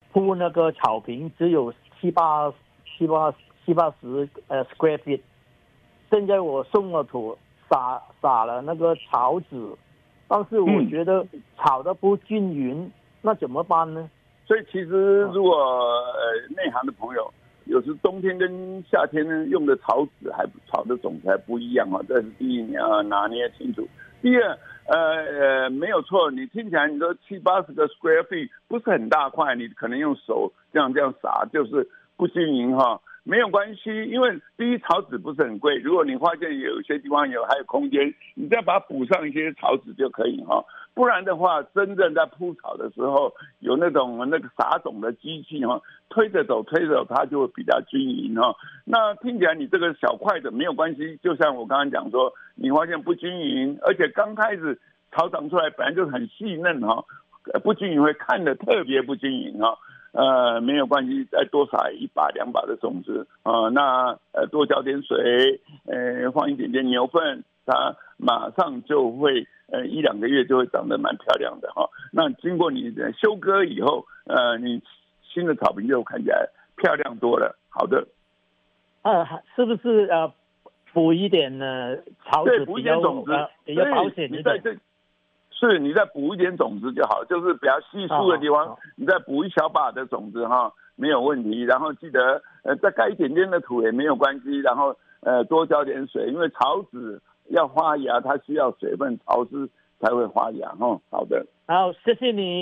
铺那个草坪只有七八十square feet， 现在我送了土，撒了那个草籽，但是我觉得炒的不均匀，那怎么办呢？ 所以其实如果内行的朋友，有时冬天跟夏天呢用的草籽草的种子还不一样啊，这是第一，你要拿捏清楚。第二，没有错，你听起来你说70-80个 square feet 不是很大块，你可能用手这样撒就是不均匀哈。没有关系，因为第一草籽不是很贵，如果你发现有些地方还有空间，你再把它补上一些草籽就可以哈。不然的话，真正在铺草的时候，有那个撒种的机器哈，推着走，它就会比较均匀哈。那听起来你这个小块的没有关系，就像我刚刚讲说，你发现不均匀，而且刚开始草长出来本来就是很细嫩哈，不均匀会看得特别不均匀哈。没有关系，再多撒1把2把的种子那多浇点水，放一点点牛粪，它马上就会1-2个月就会长得蛮漂亮的哈。那经过你的收割以后，你新的草坪就看起来漂亮多了。好的， 是不是补一点草籽补一点种子比较保险一点？ 你再补一点种子就好，就是比较稀疏的地方，你再补一小把的种子哈，没有问题。然后记得再盖一点点的土也没有关系，然后多浇点水，因为草籽要发芽，它需要水分潮湿才会发芽哈。好的， 好，谢谢你。